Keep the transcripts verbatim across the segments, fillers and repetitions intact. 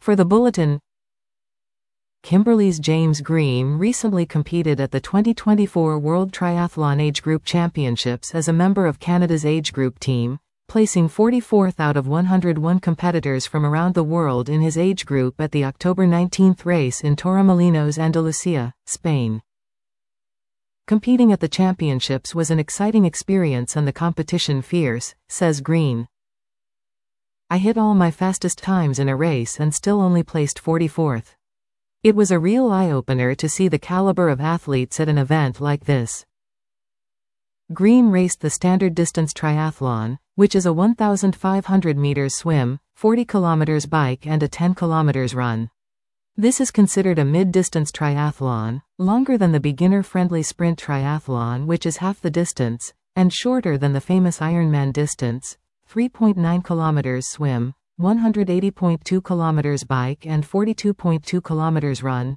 For the Bulletin, Kimberley's James Green recently competed at the twenty twenty-four World Triathlon Age Group Championships as a member of Canada's age group team, placing forty-fourth out of one hundred one competitors from around the world in his age group at the October nineteenth race in Torremolinos, Andalusia, Spain. Competing at the championships was an exciting experience and the competition fierce, says Green. I hit all my fastest times in a race and still only placed forty-fourth. It was a real eye-opener to see the caliber of athletes at an event like this. Green raced the standard distance triathlon, which is a one thousand five hundred meters swim, forty kilometers bike and a ten kilometers run. This is considered a mid-distance triathlon, longer than the beginner-friendly sprint triathlon, which is half the distance, and shorter than the famous Ironman distance, three point nine kilometers swim, one hundred eighty point two kilometers bike and forty-two point two kilometers run.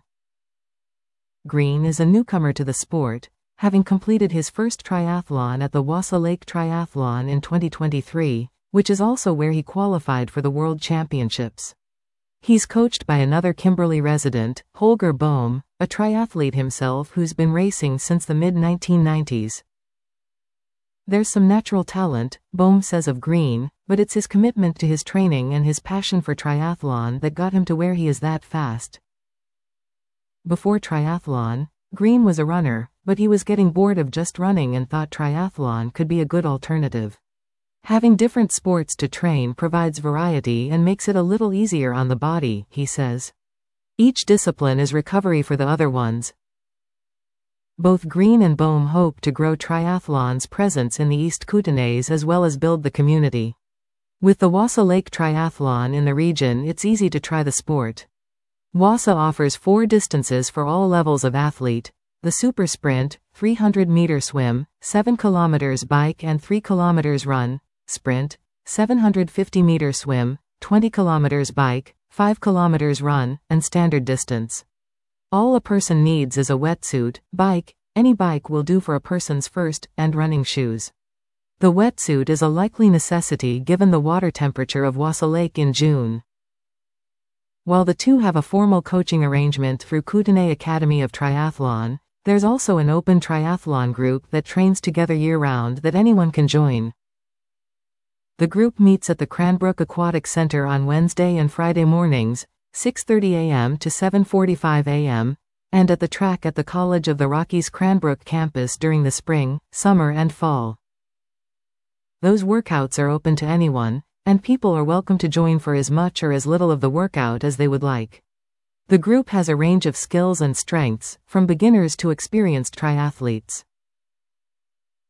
Green is a newcomer to the sport, having completed his first triathlon at the Wassa Lake Triathlon in twenty twenty-three, which is also where he qualified for the World Championships. He's coached by another Kimberley resident, Holger Bohm, a triathlete himself who's been racing since the mid nineteen nineties. There's some natural talent, Bohm says of Green, but it's his commitment to his training and his passion for triathlon that got him to where he is that fast. Before triathlon, Green was a runner, but he was getting bored of just running and thought triathlon could be a good alternative. Having different sports to train provides variety and makes it a little easier on the body, he says. Each discipline is recovery for the other ones. Both Green and Bohm hope to grow triathlon's presence in the East Kootenays as well as build the community. With the Wassa Lake Triathlon in the region, it's easy to try the sport. Wassa offers four distances for all levels of athlete: the Super Sprint, three hundred meter swim, seven kilometers bike and three kilometers run; Sprint, seven hundred fifty meter swim, twenty kilometers bike, five kilometers run, and standard distance. All a person needs is a wetsuit, bike, any bike will do for a person's first, and running shoes. The wetsuit is a likely necessity given the water temperature of Wassa Lake in June. While the two have a formal coaching arrangement through Kootenay Academy of Triathlon, there's also an open triathlon group that trains together year-round that anyone can join. The group meets at the Cranbrook Aquatic Center on Wednesday and Friday mornings, six thirty a m to seven forty-five a m, and at the track at the College of the Rockies Cranbrook campus during the spring, summer and fall. Those workouts are open to anyone, and people are welcome to join for as much or as little of the workout as they would like. The group has a range of skills and strengths, from beginners to experienced triathletes.